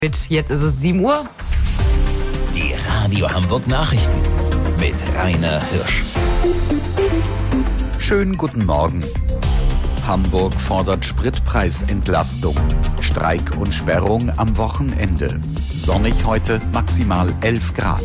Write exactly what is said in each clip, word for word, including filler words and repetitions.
Jetzt ist es sieben Uhr. Die Radio Hamburg Nachrichten mit Rainer Hirsch. Schönen guten Morgen. Hamburg fordert Spritpreisentlastung. Streik und Sperrung am Wochenende. Sonnig heute, maximal elf Grad.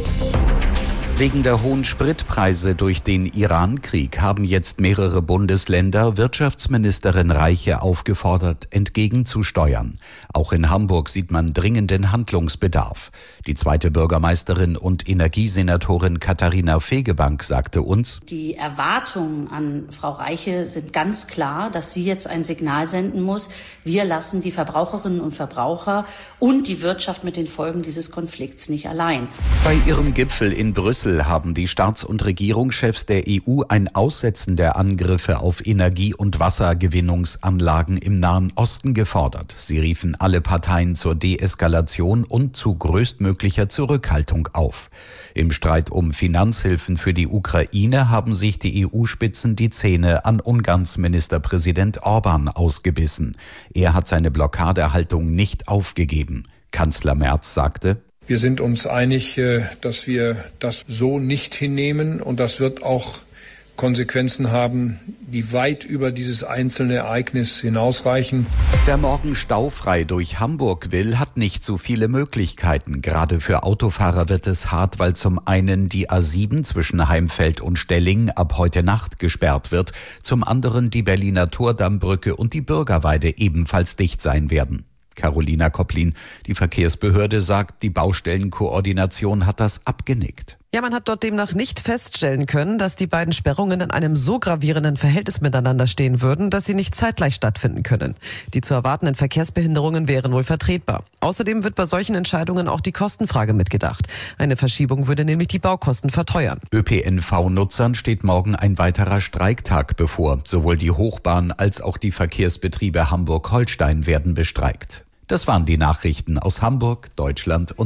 Wegen der hohen Spritpreise durch den Iran-Krieg haben jetzt mehrere Bundesländer Wirtschaftsministerin Reiche aufgefordert, entgegenzusteuern. Auch in Hamburg sieht man dringenden Handlungsbedarf. Die zweite Bürgermeisterin und Energiesenatorin Katharina Fegebank sagte uns: Die Erwartungen an Frau Reiche sind ganz klar, dass sie jetzt ein Signal senden muss. Wir lassen die Verbraucherinnen und Verbraucher und die Wirtschaft mit den Folgen dieses Konflikts nicht allein. Bei ihrem Gipfel in Brüssel haben die Staats- und Regierungschefs der E U ein Aussetzen der Angriffe auf Energie- und Wassergewinnungsanlagen im Nahen Osten gefordert. Sie riefen alle Parteien zur Deeskalation und zu größtmöglicher Zurückhaltung auf. Im Streit um Finanzhilfen für die Ukraine haben sich die E U-Spitzen die Zähne an Ungarns Ministerpräsident Orban ausgebissen. Er hat seine Blockadehaltung nicht aufgegeben. Kanzler Merz sagte: Wir sind uns einig, dass wir das so nicht hinnehmen, und das wird auch Konsequenzen haben, die weit über dieses einzelne Ereignis hinausreichen. Wer morgen staufrei durch Hamburg will, hat nicht so viele Möglichkeiten. Gerade für Autofahrer wird es hart, weil zum einen die A sieben zwischen Heimfeld und Stelling ab heute Nacht gesperrt wird, zum anderen die Berliner Tordammbrücke und die Bürgerweide ebenfalls dicht sein werden. Carolina Kopplin, die Verkehrsbehörde, sagt, die Baustellenkoordination hat das abgenickt. Ja, man hat dort demnach nicht feststellen können, dass die beiden Sperrungen in einem so gravierenden Verhältnis miteinander stehen würden, dass sie nicht zeitgleich stattfinden können. Die zu erwartenden Verkehrsbehinderungen wären wohl vertretbar. Außerdem wird bei solchen Entscheidungen auch die Kostenfrage mitgedacht. Eine Verschiebung würde nämlich die Baukosten verteuern. Ö P N V-Nutzern steht morgen ein weiterer Streiktag bevor. Sowohl die Hochbahn als auch die Verkehrsbetriebe Hamburg-Holstein werden bestreikt. Das waren die Nachrichten aus Hamburg, Deutschland und